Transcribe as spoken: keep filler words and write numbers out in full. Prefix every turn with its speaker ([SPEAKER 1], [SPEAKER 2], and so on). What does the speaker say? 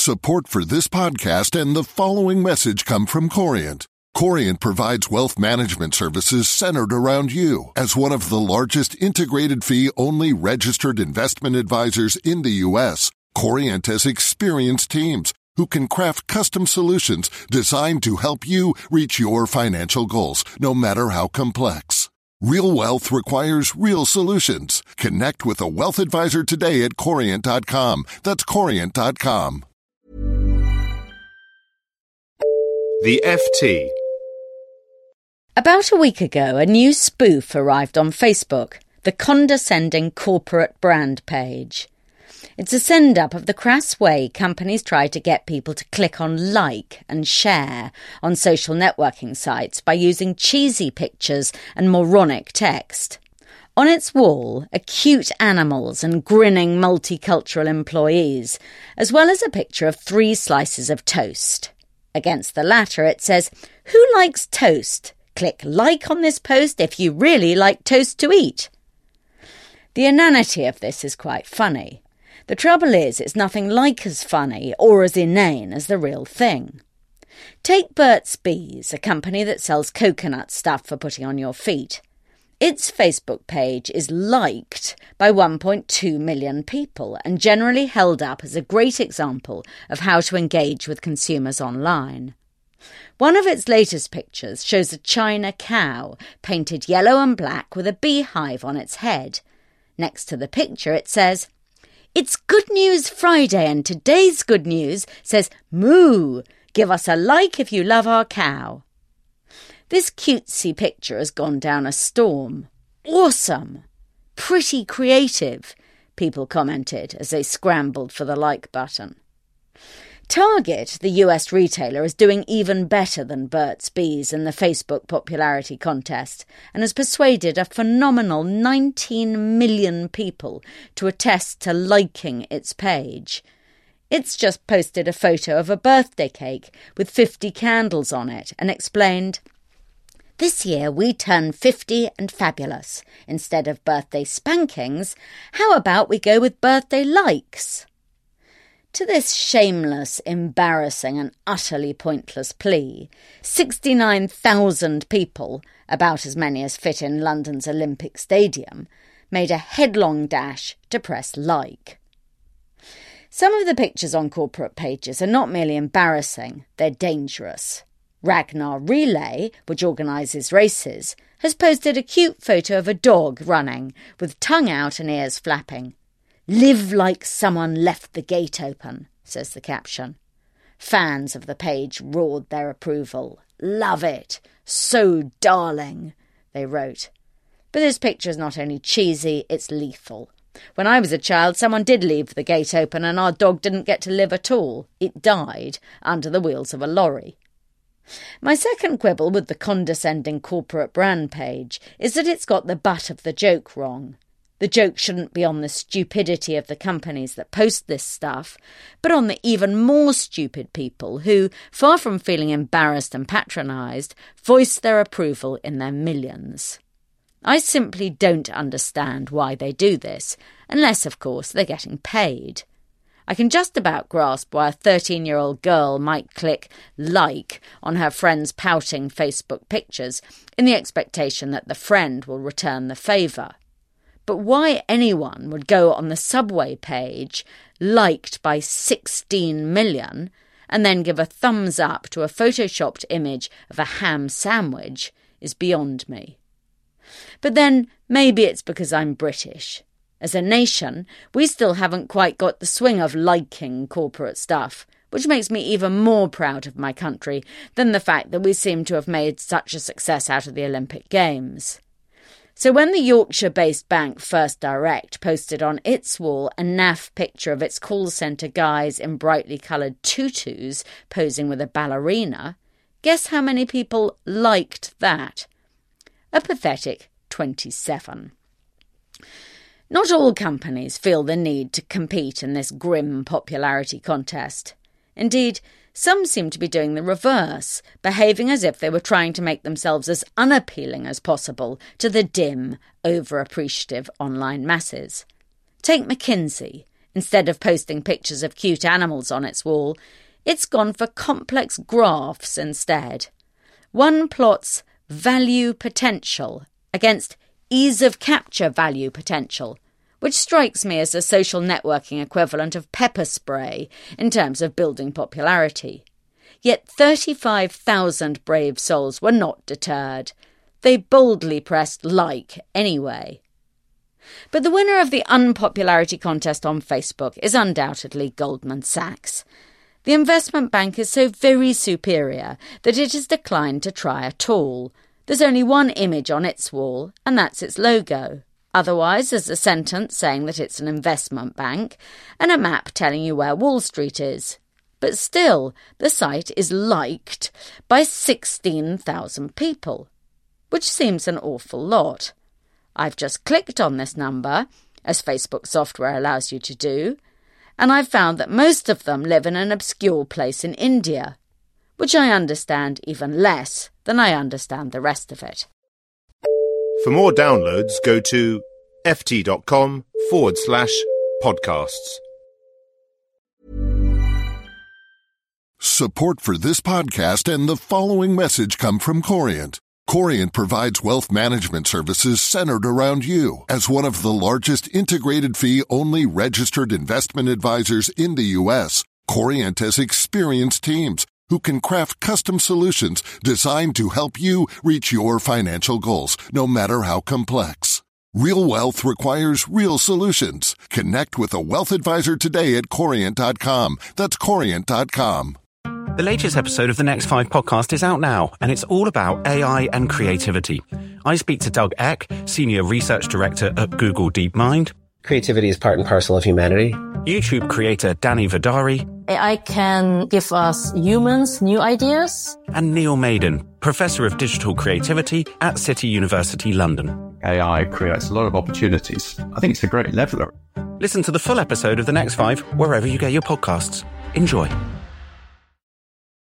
[SPEAKER 1] Support for this podcast and the following message come from Corient. Corient provides wealth management services centered around you. As one of the largest integrated fee-only registered investment advisors in the U S, Corient has experienced teams who can craft custom solutions designed to help you reach your financial goals, no matter how complex. Real wealth requires real solutions. Connect with a wealth advisor today at corient dot com. That's corient dot com.
[SPEAKER 2] The F T.
[SPEAKER 3] About a week ago, a new spoof arrived on Facebook, the condescending corporate brand page. It's a send-up of the crass way companies try to get people to click on like and share on social networking sites by using cheesy pictures and moronic text. On its wall are cute animals and grinning multicultural employees, as well as a picture of three slices of toast. Against the latter, it says, "Who likes toast? Click like on this post if you really like toast to eat." The inanity of this is quite funny. The trouble is, it's nothing like as funny or as inane as the real thing. Take Burt's Bees, a company that sells coconut stuff for putting on your feet. Its Facebook page is liked by one point two million people and generally held up as a great example of how to engage with consumers online. One of its latest pictures shows a China cow painted yellow and black with a beehive on its head. Next to the picture it says, "It's Good News Friday and today's good news says moo. Give us a like if you love our cow." This cutesy picture has gone down a storm. Awesome! Pretty creative, people commented as they scrambled for the like button. Target, the U S retailer, is doing even better than Burt's Bees in the Facebook popularity contest and has persuaded a phenomenal nineteen million people to attest to liking its page. It's just posted a photo of a birthday cake with fifty candles on it and explained, "This year we turn fifty and fabulous. Instead of birthday spankings, how about we go with birthday likes?" To this shameless, embarrassing and utterly pointless plea, sixty-nine thousand people, about as many as fit in London's Olympic Stadium, made a headlong dash to press like. Some of the pictures on corporate pages are not merely embarrassing, they're dangerous. Ragnar Relay, which organises races, has posted a cute photo of a dog running, with tongue out and ears flapping. "Live like someone left the gate open," says the caption. Fans of the page roared their approval. "Love it! So darling," they wrote. But this picture is not only cheesy, it's lethal. When I was a child, someone did leave the gate open and our dog didn't get to live at all. It died under the wheels of a lorry. My second quibble with the condescending corporate brand page is that it's got the butt of the joke wrong. The joke shouldn't be on the stupidity of the companies that post this stuff, but on the even more stupid people who, far from feeling embarrassed and patronised, voice their approval in their millions. I simply don't understand why they do this, unless, of course, they're getting paid. I can just about grasp why a thirteen-year-old girl might click like on her friend's pouting Facebook pictures in the expectation that the friend will return the favour. But why anyone would go on the Subway page, liked by sixteen million, and then give a thumbs up to a photoshopped image of a ham sandwich is beyond me. But then maybe it's because I'm British. As a nation, we still haven't quite got the swing of liking corporate stuff, which makes me even more proud of my country than the fact that we seem to have made such a success out of the Olympic Games. So when the Yorkshire-based bank First Direct posted on its wall a naff picture of its call centre guys in brightly coloured tutus posing with a ballerina, guess how many people liked that? A pathetic twenty-seven. Not all companies feel the need to compete in this grim popularity contest. Indeed, some seem to be doing the reverse, behaving as if they were trying to make themselves as unappealing as possible to the dim, over-appreciative online masses. Take McKinsey, Instead of posting pictures of cute animals on its wall, it's gone for complex graphs instead. One plots value potential against ease of capture value potential, which strikes me as a social networking equivalent of pepper spray in terms of building popularity. Yet thirty-five thousand brave souls were not deterred. They boldly pressed like anyway. But the winner of the unpopularity contest on Facebook is undoubtedly Goldman Sachs. The investment bank is so very superior that it has declined to try at all. There's only one image on its wall, and that's its logo. Otherwise, there's a sentence saying that it's an investment bank and a map telling you where Wall Street is. But still, the site is liked by sixteen thousand people, which seems an awful lot. I've just clicked on this number, as Facebook software allows you to do, and I've found that most of them live in an obscure place in India, which I understand even less than I understand the rest of it.
[SPEAKER 2] For more downloads, go to ft.com forward slash podcasts.
[SPEAKER 1] Support for this podcast and the following message come from Corient. Corient provides wealth management services centered around you. As one of the largest integrated fee-only registered investment advisors in the U S, Corient has experienced teams who can craft custom solutions designed to help you reach your financial goals, no matter how complex. Real wealth requires real solutions. Connect with a wealth advisor today at Corient dot com. That's Corient dot com.
[SPEAKER 4] The latest episode of the Next Five podcast is out now, and it's all about A I and creativity. I speak to Doug Eck, Senior Research Director at Google DeepMind.
[SPEAKER 5] Creativity is part and parcel of humanity.
[SPEAKER 4] YouTube creator Danny Vidari.
[SPEAKER 6] A I can give us humans new ideas.
[SPEAKER 4] And Neil Maiden, Professor of Digital Creativity at City University London.
[SPEAKER 7] A I creates a lot of opportunities. I think it's a great leveler.
[SPEAKER 4] Listen to the full episode of The Next Five wherever you get your podcasts. Enjoy.